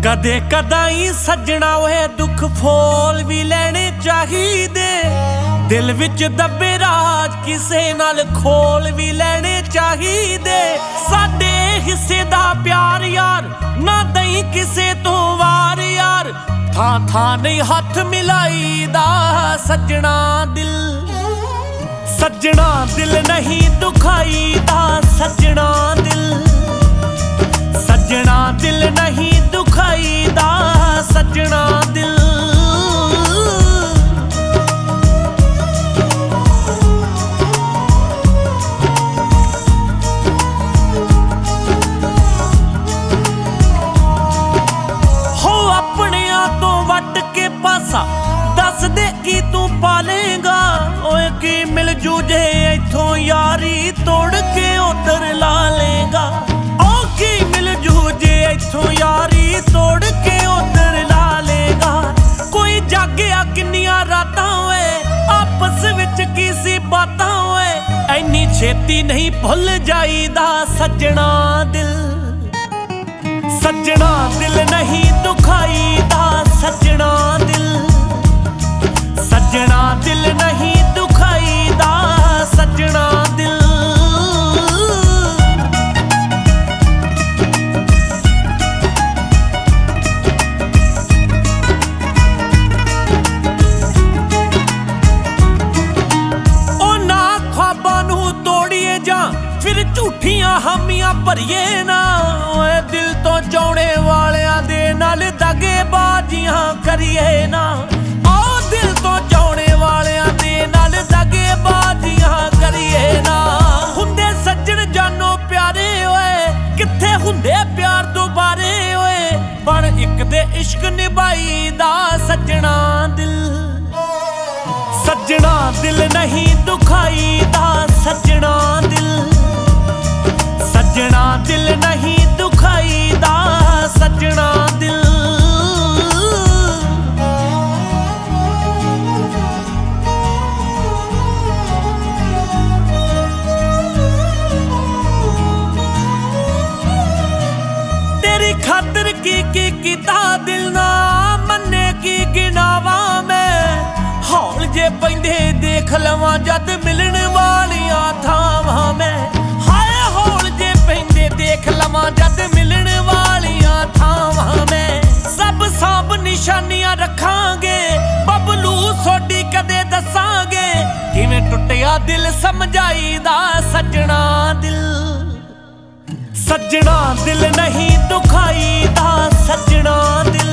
कदे कदाई सजना ओए दुख फोल भी लेने चाहिए। दिल विच दबे राज किसे नाल खोल भी लेने चाहिए। साडे हिस्से दा प्यार यार ना दई किसे तो वार यार। थां थां नहीं हथ मिलाई दा सजना दिल। सजना दिल नहीं दुखाई दा सजना दिल। सजना दिल नहीं दुखाई दा सजना दिल। हो अपनियां तो वट के पासा दस दे की तू पालेगा। ओए की मिल जूझे इथों यारी तोड़ के उधर ला लेगा। की मिल जूझे इथों यारी तोड़ के उधर ला लेगा। कोई जागया किन्नियां रातां होए आपस विच की सी बातां होए। ऐनी छेती नहीं भुल जाईदा सजना दिल। सजना दिल नहीं दुखाईदा सजना दिल। सजना दिल नहीं दुखाईदा सजना दिल। फिर झूठियां हामियां भरिए ना। ओए दिल तो चाहने वालियां दे नाल दगेबाजियां करिए ना। ओ दिल तो चाहने वालियां दे नाल दगेबाजियां करिए ना। हुंदे सज्जन जानो प्यारे ओए किथे हुंदे प्यार दोबारे ओए। बन इक दे इश्क निभाई दा सजना दिल। सजना दिल नहीं दुखाई दा सजना दिल। सजना दिल नहीं दुखाई दा सजना दिल। तेरी खातिर की कीता दिल ना मन्ने की गिनावा मैं। हौल जे पैंदे देख लवां जद मिलन वालियां थावां मैं। देख लवां जद मिलन वालियां थावां मैं। सब सांभ निशानियां रखांगे बबलू सोडी कदे दसांगे। किवें टुटिया दिल समझाईदा सजना दिल। सजना दिल नहीं दुखाईदा सजना दिल।